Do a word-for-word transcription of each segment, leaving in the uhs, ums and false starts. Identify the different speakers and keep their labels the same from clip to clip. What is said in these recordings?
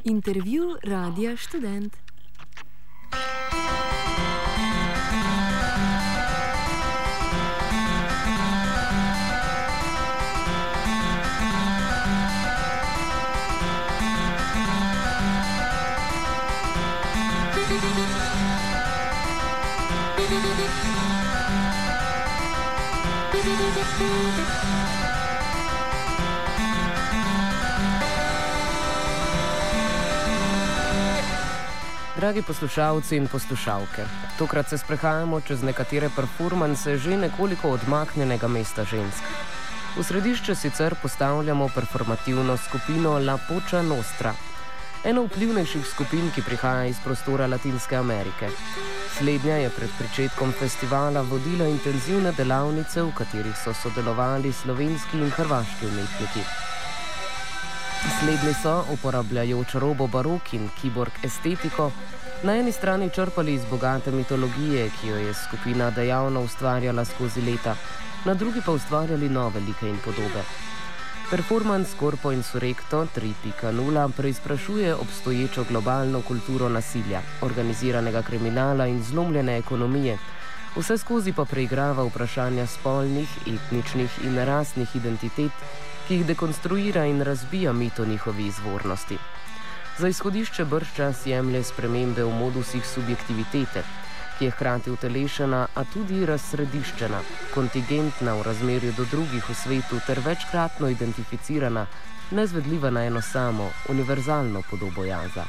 Speaker 1: Intervju Radia Študent.
Speaker 2: Dragi poslušalci in poslušalke, tokrat se sprehajamo čez nekatere performanse že nekoliko odmaknjenega mesta žensk. V središče sicer postavljamo performativno skupino La Pocha Nostra, eno vplivnejših skupin, ki prihaja iz prostora Latinske Amerike. Slednja je pred pričetkom festivala vodila intenzivne delavnice, v katerih so sodelovali slovenski in hrvaški umetniki. Slednji so, uporabljajoč robo barok in kiborg estetiko, na eni strani črpali iz bogate mitologije, ki jo je skupina dejavno ustvarjala skozi leta, na drugi pa ustvarjali nove like in podobe. Performance Corpo Insurrecto tri pika nula preizprašuje obstoječo globalno kulturo nasilja, organiziranega kriminala in zlomljene ekonomije, vse skozi pa preigrava vprašanja spolnih, etničnih in rasnih identitet, ki jih dekonstruira in razbija mit o njihovi izvornosti. Za izhodišče bržčas jemlje spremembe v modusih subjektivitete, ki je hkrati utelešena, a tudi razsrediščena, kontingentna v razmerju do drugih v svetu ter večkratno identificirana, nezvedljiva na eno samo, univerzalno podobo jaza.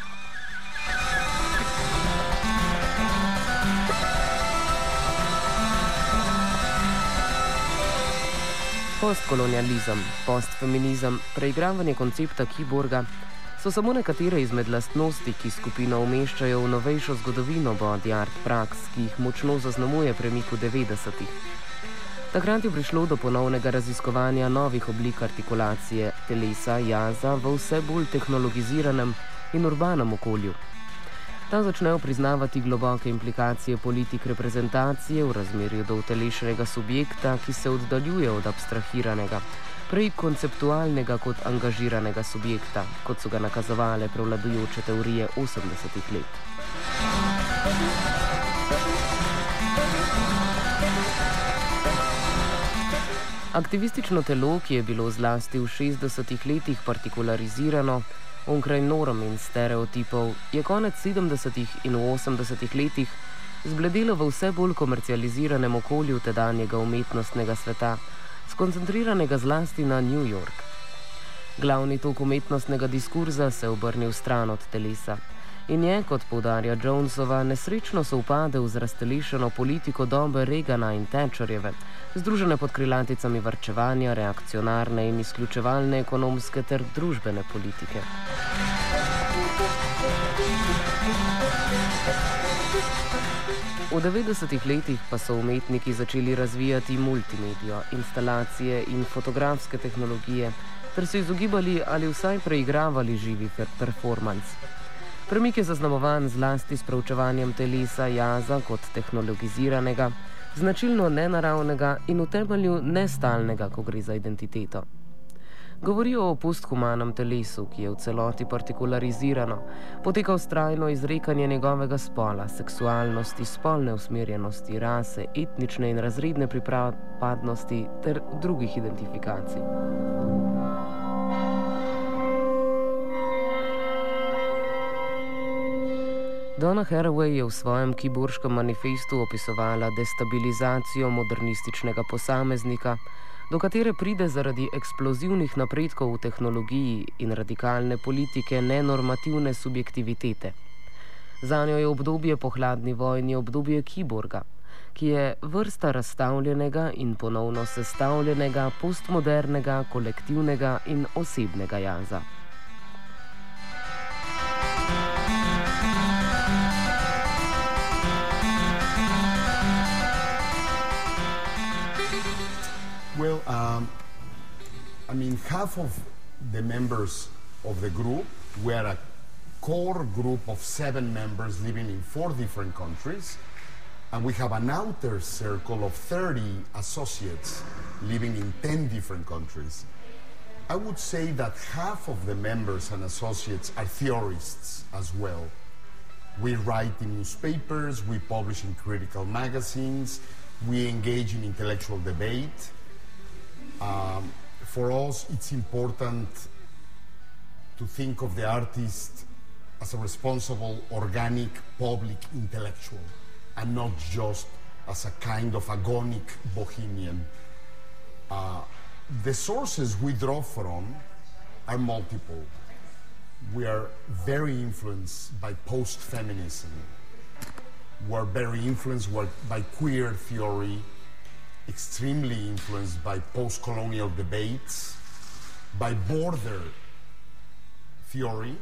Speaker 2: Postkolonializem, postfeminizem, preigravanje koncepta kiborga so samo nekatere izmed lastnosti, ki skupino umeščajo v novejšo zgodovino body art praks, ki jih močno zaznamuje premik v devetdesetih. Takrat je prišlo do ponovnega raziskovanja novih oblik artikulacije telesa, jaza v vse bolj tehnologiziranem in urbanem okolju. Ta začnejo priznavati globoke implikacije politik reprezentacije v razmerju do utelešenega subjekta, ki se oddaljuje od abstrahiranega, prej konceptualnega kot angažiranega subjekta, kot so ga nakazovale prevladujoče teorije osemdesetih let. Aktivistično telo, ki je bilo zlasti v šestdesetih letih partikularizirano, onkraj norm in stereotipov, je konec sedemdesetih in v osemdesetih letih zbledelo v vse bolj komercializiranem okolju tedanjega umetnostnega sveta, skoncentriranega zlasti na New York. Glavni tok umetnostnega diskurza se obrnil stran od telesa in je, kot poudarja Jonesova, nesrečno sovpadel z raztelešeno politiko dobe Reagana in Thatcherjeve, združene pod krilaticami varčevanja, reakcionarne in izključevalne ekonomske ter družbene politike. V devetdesetih letih pa so umetniki začeli razvijati multimedijo, instalacije in fotografske tehnologije, ter se izogibali ali vsaj preigravali živi performance. Premik je zaznamovan zlasti s proučevanjem telesa, jaza kot tehnologiziranega, značilno nenaravnega in v temelju nestalnega, ko gre za identiteto. Govorijo o posthumanem telesu, ki je v celoti partikularizirano, poteka vztrajno izrekanje njegovega spola, seksualnosti, spolne usmerjenosti, rase, etnične in razredne pripadnosti ter drugih identifikacij. Donna Haraway je v svojem kiborškem manifestu opisovala destabilizacijo modernističnega posameznika, do katere pride zaradi eksplozivnih napredkov v tehnologiji in radikalne politike nenormativne subjektivitete. Zanjo je obdobje po hladni vojni obdobje kiborga, ki je vrsta razstavljenega in ponovno sestavljenega postmodernega, kolektivnega in osebnega jaza.
Speaker 3: Well, um, I mean, half of the members of the group were a core group of seven members living in four different countries, and we have an outer circle of thirty associates living in ten different countries. I would say that half of the members and associates are theorists as well. We write in newspapers, we publish in critical magazines, we engage in intellectual debate. Um, for us, it's important to think of the artist as a responsible, organic, public intellectual, and not just as a kind of agonic bohemian. Uh, the sources we draw from are multiple. We are very influenced by post-feminism. We're very influenced by queer theory, extremely influenced by post-colonial debates, by border theory,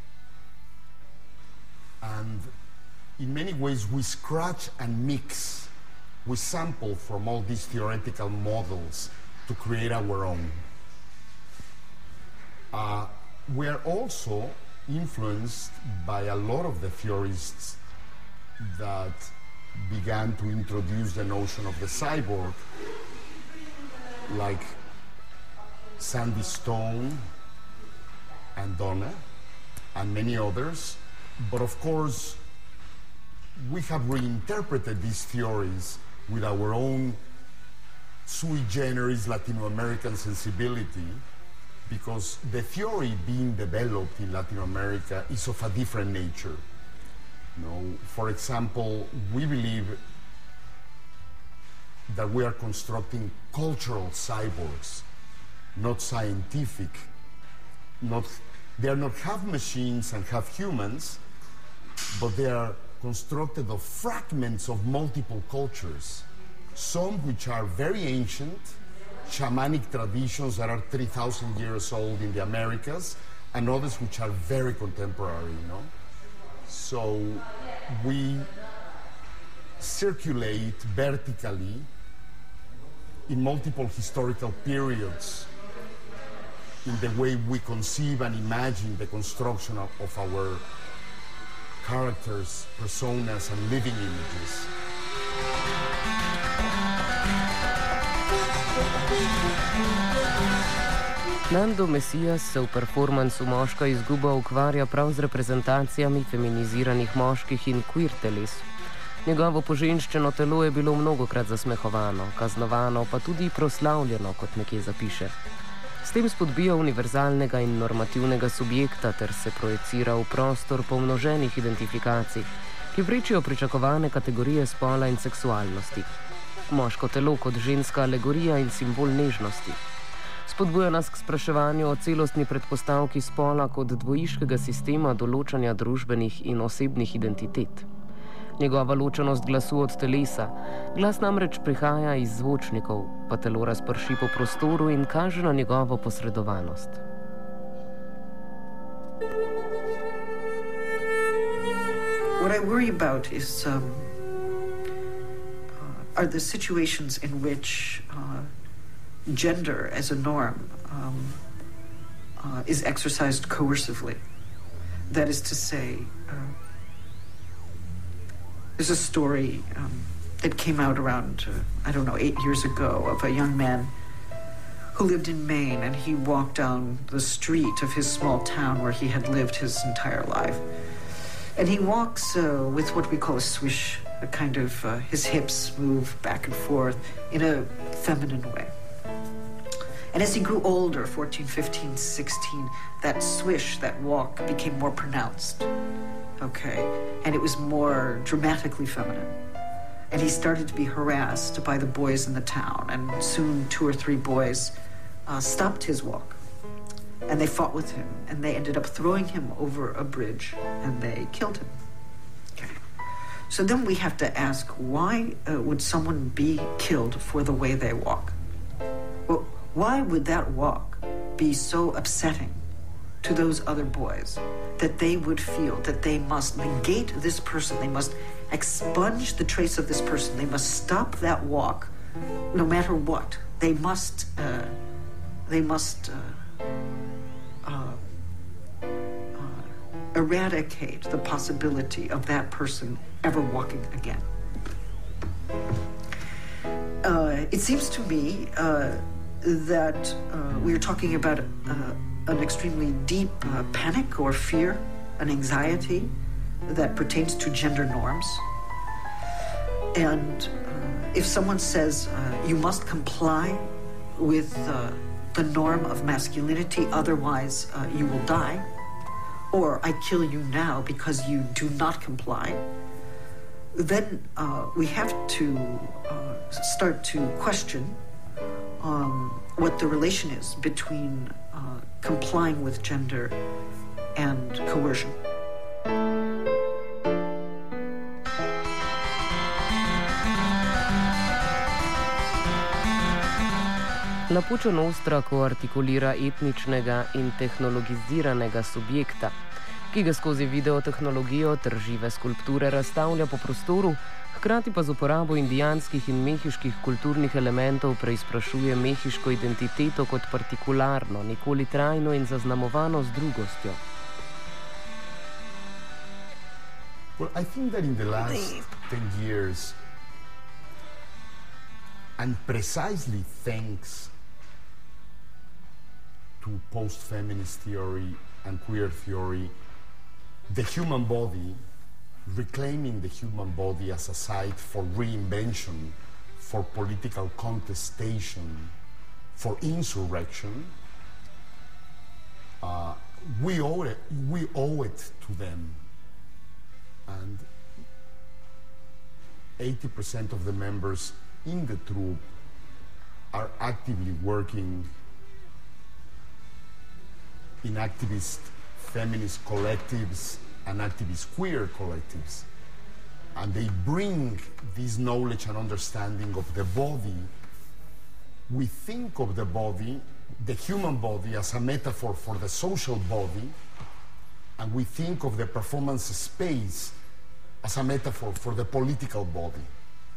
Speaker 3: and in many ways we scratch and mix, we sample from all these theoretical models to create our own. Uh, we are also influenced by a lot of the theorists that began to introduce the notion of the cyborg, like Sandy Stone and Donna and many others. But of course, we have reinterpreted these theories with our own sui generis Latino American sensibility, because the theory being developed in Latin America is of a different nature. You know, for example, we believe that we are constructing cultural cyborgs, not scientific. Not, they are not half machines and half humans, but they are constructed of fragments of multiple cultures, some which are very ancient, shamanic traditions that are three thousand years old in the Americas, and others which are very contemporary, you know? So we circulate vertically in multiple historical periods in the way we conceive and imagine the construction of, of our characters, personas, and living images.
Speaker 2: Nando Mesias se v performansu Moška izguba ukvarja prav z reprezentacijami feminiziranih moških in queer teles. Njegovo poženščeno telo je bilo mnogokrat zasmehovano, kaznovano, pa tudi proslavljeno, kot nekje zapiše. S tem spodbija univerzalnega in normativnega subjekta ter se projicira v prostor pomnoženih identifikacij, ki vrečijo pričakovane kategorije spola in seksualnosti. Moško telo kot ženska alegorija in simbol nežnosti. Spodbuja nas k spraševanju o celostni predpostavki spola kot dvojiškega sistema določanja družbenih in osebnih identitet. Njegova ločenost glasu od telesa, glas namreč prihaja iz zvočnikov, pa telo razprši po prostoru in kaže na njegovo posredovanost.
Speaker 4: What I worry about is um, uh, are the situations in which uh, gender as a norm um, uh, is exercised coercively. That is to say, uh, there's a story um, that came out around, uh, I don't know, eight years ago of a young man who lived in Maine, and he walked down the street of his small town where he had lived his entire life. And he walks uh, with what we call a swish, a kind of, uh, his hips move back and forth in a feminine way. And as he grew older, fourteen, fifteen, sixteen, that swish, that walk became more pronounced, okay? And it was more dramatically feminine. And he started to be harassed by the boys in the town, and soon two or three boys uh, stopped his walk. And they fought with him, and they ended up throwing him over a bridge, and they killed him. Okay. So then we have to ask, why uh, would someone be killed for the way they walk? Well, why would that walk be so upsetting to those other boys that they would feel that they must negate this person, they must expunge the trace of this person, they must stop that walk no matter what. They must, uh, they must uh, uh, uh, eradicate the possibility of that person ever walking again. Uh, it seems to me uh, that uh, we are talking about uh, an extremely deep uh, panic or fear, an anxiety that pertains to gender norms. And uh, if someone says uh, you must comply with uh, the norm of masculinity, otherwise uh, you will die, or I kill you now because you do not comply, then uh, we have to uh, start to question um, what the relation is between uh, complying with gender and coercion.
Speaker 2: La Pučo Nostra koartikulira etničnega in tehnologiziranega subjekta, ki ga skozi videotehnologijo ter žive skulpture razstavlja po prostoru, hkrati pa z uporabo indijanskih in mehiških kulturnih elementov preizprašuje mehiško identiteto kot partikularno, nikoli trajno in zaznamovano z drugostjo.
Speaker 3: Well, I think that in the last ten years, and precisely thanks to post-feminist theory and queer theory, the human body, reclaiming the human body as a site for reinvention, for political contestation, for insurrection, uh, we owe it, we owe it to them. And eighty percent of the members in the troupe are actively working in activist feminist collectives and activist queer collectives. And they bring this knowledge and understanding of the body. We think of the body, the human body, as a metaphor for the social body, and we think of the performance space as a metaphor for the political body.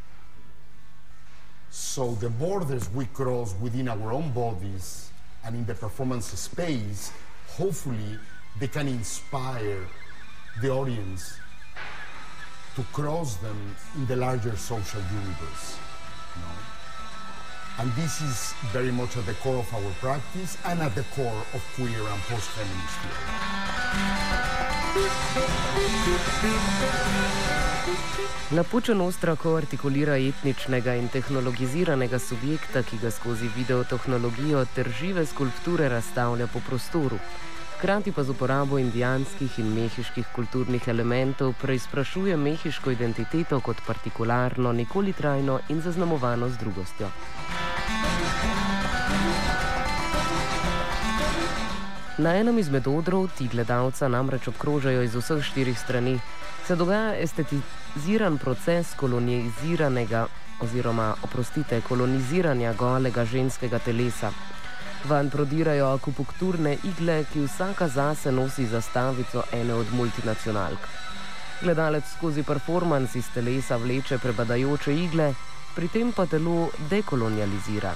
Speaker 3: So the borders we cross within our own bodies and in the performance space, hopefully they can inspire the audience to cross them in the larger social universe. You know? And this is very much at the core of our practice and at the core of queer and post-feminist theory.
Speaker 2: La Pučo Nostra koartikulira etničnega in tehnologiziranega subjekta, ki ga skozi videotehnologijo ter žive skulpture razstavlja po prostoru. Hkrati pa z uporabo indijanskih in mehiških kulturnih elementov preizprašuje mehiško identiteto kot partikularno, nikoli trajno in zaznamovano z drugostjo. Na enem izmed odrov ti gledalca namreč obkrožajo iz vseh štirih strani, se dogaja estetiziran proces koloniziranega oziroma, oprostite, koloniziranja golega ženskega telesa. Vanj prodirajo akupunkturne igle, ki vsaka zase nosi zastavico ene od multinacionalk. Gledalec skozi performans iz telesa vleče prebadajoče igle, pri tem pa telo dekolonializira.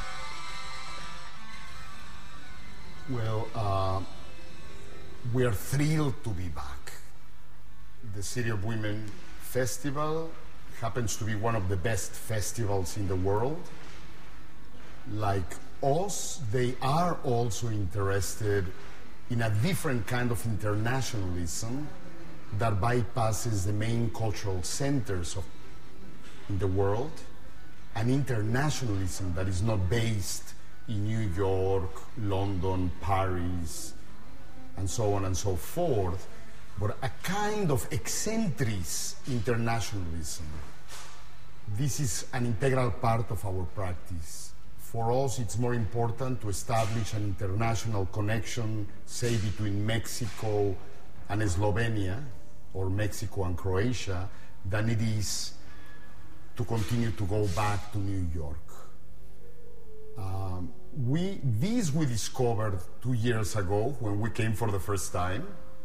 Speaker 3: Well, uh, we are thrilled to be back. The City of Women Festival happens to be one of the best festivals in the world. Like us, they are also interested in a different kind of internationalism that bypasses the main cultural centers of in the world, an internationalism that is not based in New York, London, Paris, and so on and so forth, but a kind of eccentric internationalism. This is an integral part of our practice. For us, it's more important to establish an international connection, say, between Mexico and Slovenia, or Mexico and Croatia, than it is to continue to go back to New York. Um, we, this we discovered two years ago when we came for the first time,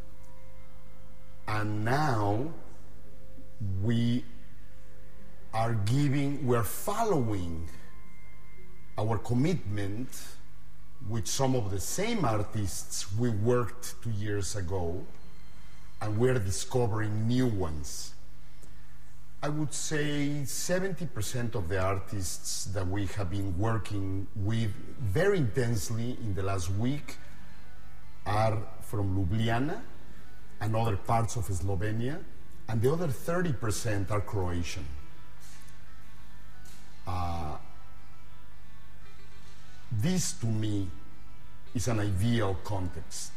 Speaker 3: and now we are giving, we are following our commitment with some of the same artists we worked two years ago, and we're discovering new ones. I would say seventy percent of the artists that we have been working with very intensely in the last week are from Ljubljana and other parts of Slovenia, and the other thirty percent are Croatian. Uh, this, to me, is an ideal context.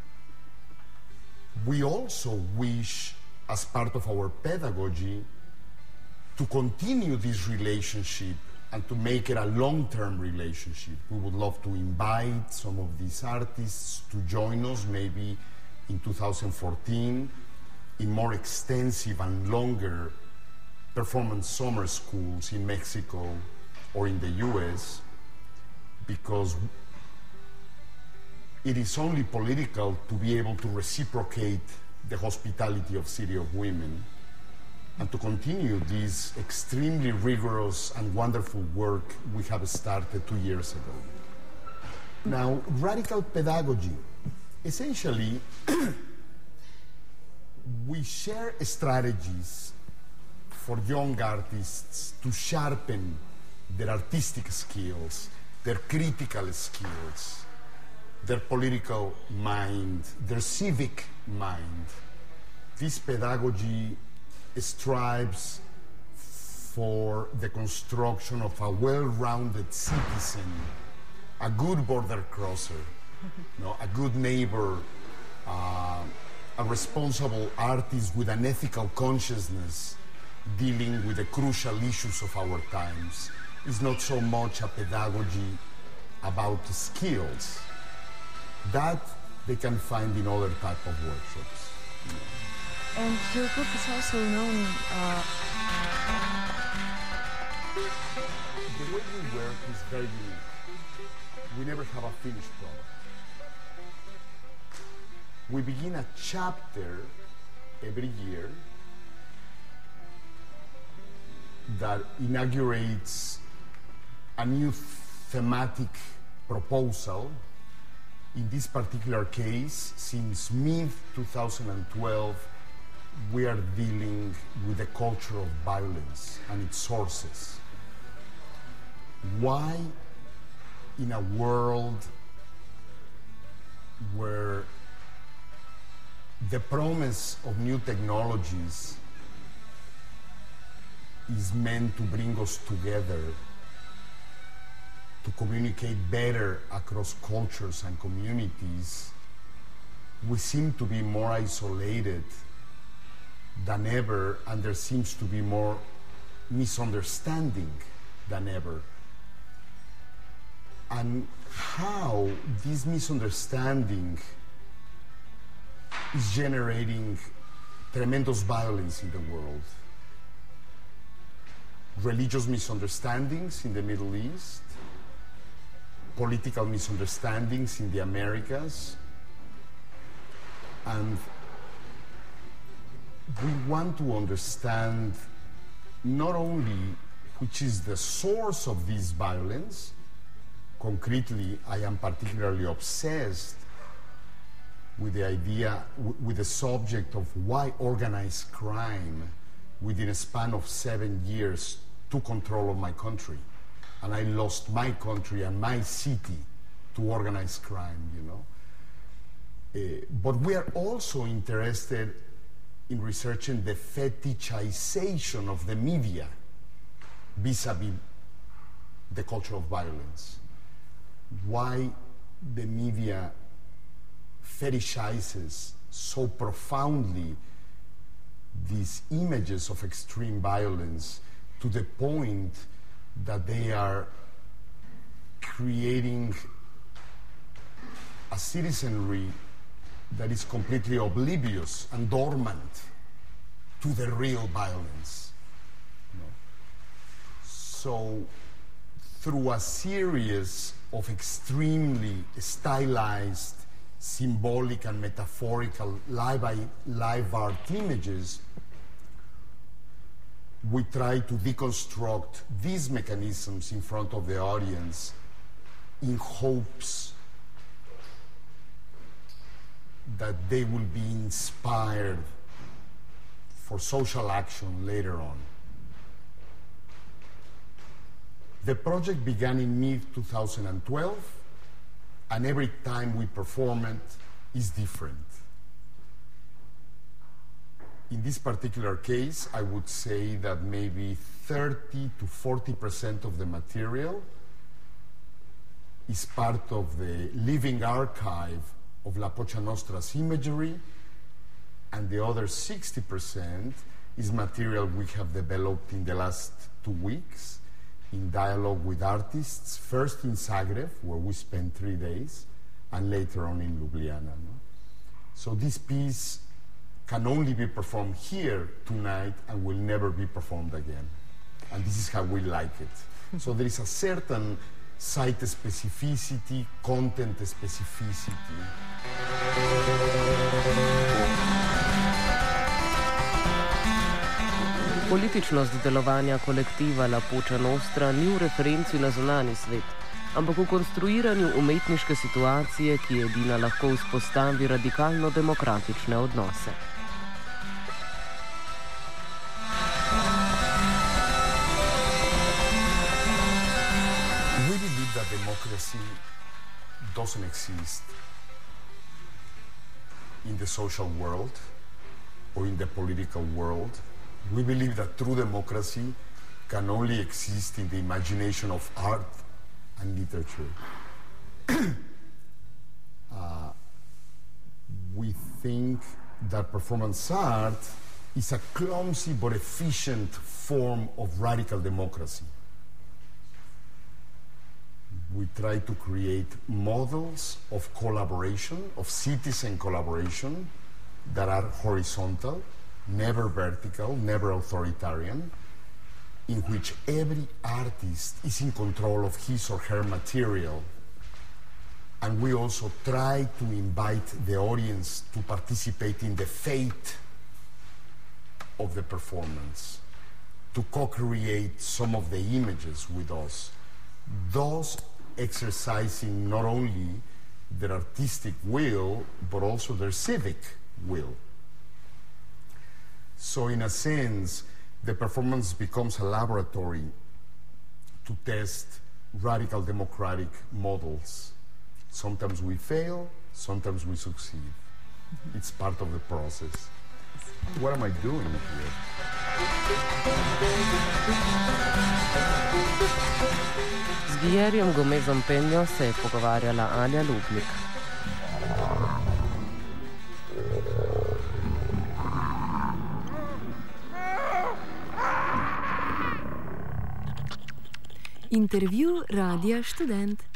Speaker 3: We also wish, as part of our pedagogy, to continue this relationship and to make it a long-term relationship. We would love to invite some of these artists to join us, maybe in two thousand fourteen, in more extensive and longer performance summer schools in Mexico or in the U S, because it is only political to be able to reciprocate the hospitality of City of Women and to continue this extremely rigorous and wonderful work we have started two years ago. Now, radical pedagogy. Essentially, we share strategies for young artists to sharpen their artistic skills, their critical skills, their political mind, their civic mind. This pedagogy strives for the construction of a well-rounded citizen, a good border crosser, you know, a good neighbor, uh, a responsible artist with an ethical consciousness dealing with the crucial issues of our times. It's not so much a pedagogy about skills. That they can find in other type of workshops.
Speaker 1: And your group is also known... Uh...
Speaker 3: The way we work is very unique. We never have a finished product. We begin a chapter every year that inaugurates a new thematic proposal. In this particular case, since mid twenty twelve, we are dealing with the culture of violence and its sources. Why, in a world where the promise of new technologies is meant to bring us together, to communicate better across cultures and communities, we seem to be more isolated than ever, and there seems to be more misunderstanding than ever. And how this misunderstanding is generating tremendous violence in the world. Religious misunderstandings in the Middle East, political misunderstandings in the Americas, and we want to understand not only which is the source of this violence. Concretely, I am particularly obsessed with the idea, with the subject of why organized crime within a span of seven years took control of my country. And I lost my country and my city to organized crime, you know. Uh, but we are also interested in researching the fetishization of the media vis-a-vis the culture of violence. Why the media fetishizes so profoundly these images of extreme violence to the point that they are creating a citizenry that is completely oblivious and dormant to the real violence. You know? So, through a series of extremely stylized, symbolic and metaphorical live, live art images, we try to deconstruct these mechanisms in front of the audience in hopes that they will be inspired for social action later on. The project began in mid twenty twelve, and every time we perform it is different. In this particular case, I would say that maybe thirty to forty percent of the material is part of the living archive of La Pocha Nostra's imagery, and the other sixty percent is material we have developed in the last two weeks in dialogue with artists, first in Zagreb, where we spent three days, and later on in Ljubljana. No? So this piece can only be performed here tonight and will never be performed again. And this is how we like it. So there is a certain site specificity, content specificity.
Speaker 2: Političnost delovanja kolektiva La Pocha Nostra ni v referenci na zunanji svet, ampak v konstruiranju umetniške situacije, ki edina lahko vzpostavi radikalno demokratične odnose.
Speaker 3: We believe that democracy doesn't exist in the social world or in the political world. We believe that true democracy can only exist in the imagination of art and literature. uh, we think that performance art is a clumsy but efficient form of radical democracy. We try to create models of collaboration, of citizen collaboration, that are horizontal, never vertical, never authoritarian, in which every artist is in control of his or her material. And we also try to invite the audience to participate in the fate of the performance, to co-create some of the images with us, thus exercising not only their artistic will, but also their civic will. So in a sense, the performance becomes a laboratory to test radical democratic models. Sometimes we fail, sometimes we succeed. Mm-hmm. It's part of the process. What am I doing here?
Speaker 2: Z Guillermom Gomezom Penjo se je pogovarjala Anja Lubnik.
Speaker 1: Intervju Radia Študent.